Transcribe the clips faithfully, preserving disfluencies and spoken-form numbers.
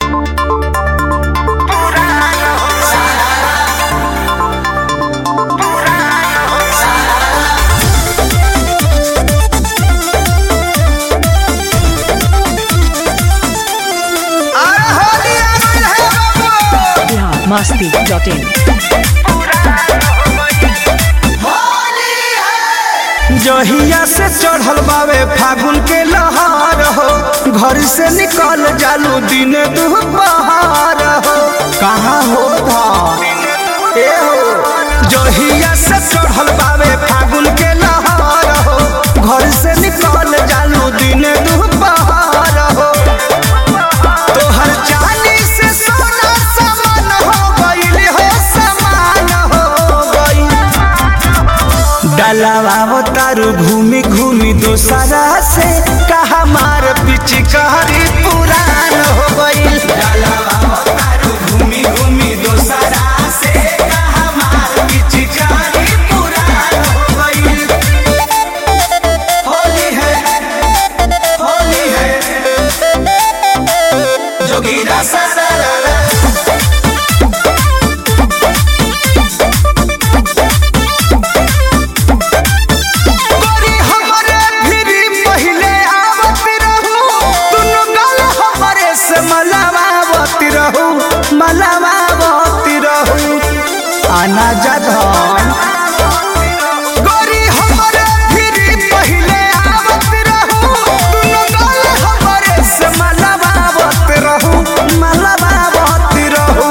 मस्ती dot इन। जहिया से चढ़ल बावे फागुन के लहार हो, घर से निकल जालू दिन दुपहर हो। कहाँ हो था ए हो, जहिया से चढ़ल बावे फागुन के लहार हो, घर से निकल जालू दिन दुपहर हो। तोहर चांदी से सोना समान हो गइल हो, समान हो गइल। डलावा तारू घूमी घूमी दोसरा से, कहा मार पिचकारी पुरान हो गइल। डलावा तारू घूमी घूमी दोसरा से, कहा मार पिचकारी पुरान हो गइल। होली है होली है जोगीरा ससुराल। मलावावती रहू आना जधन गोरी हमरे फिरी पहिले आवत रहू, दुनो गल हमरे से मलावावत रहू, मलावावती रहू।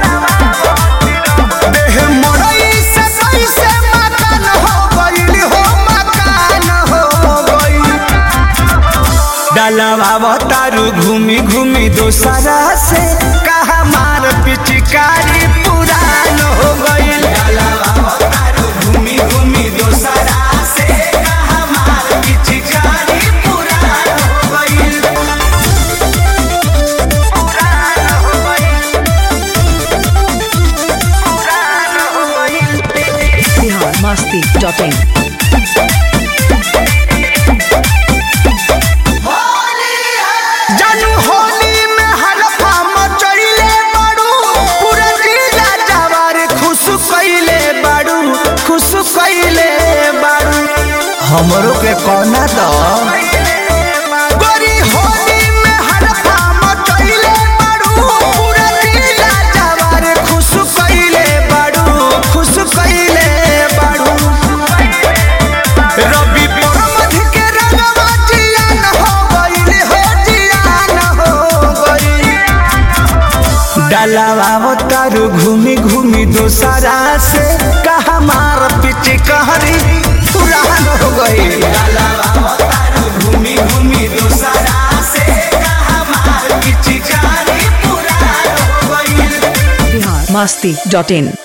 देह मड़ई से कैसे मकान हो गइल हो, मकान हो गइल। डलावा तारू घूमी घूमी दोसरा से, कहा मार पिचकारी पुरान हो गइल। डलावा तारू घूमी घूमी दोसरा से, कहा मार पिचकारी पुरान हो गइल। पुरान हो गइल, पुरान हो गइल। Bihar Masti dot in. जानू होली में हलफा मचइले बाड़ू, पूरा जिला जवार खुश कइले बाड़ू, खुश कइले बाड़ू। हमरो के कोना द गोरी होली में हलफा मचइले बाड़ू, पूरा जिला जवार खुश कइले बाड़ू, खुश कइले बाड़ू। रवि परमध के रंगवा जियान हो गइल हो, जियान हो गइल। डलावा तारू घूमी घूमी दोसरा से, कहा मार पिचकारी पुरान हो गइल। डलावा तारू घूमी घूमी दोसरा से, कहा मार पिचकारी पुरान हो गइल। बिहार मस्ती डॉट इन।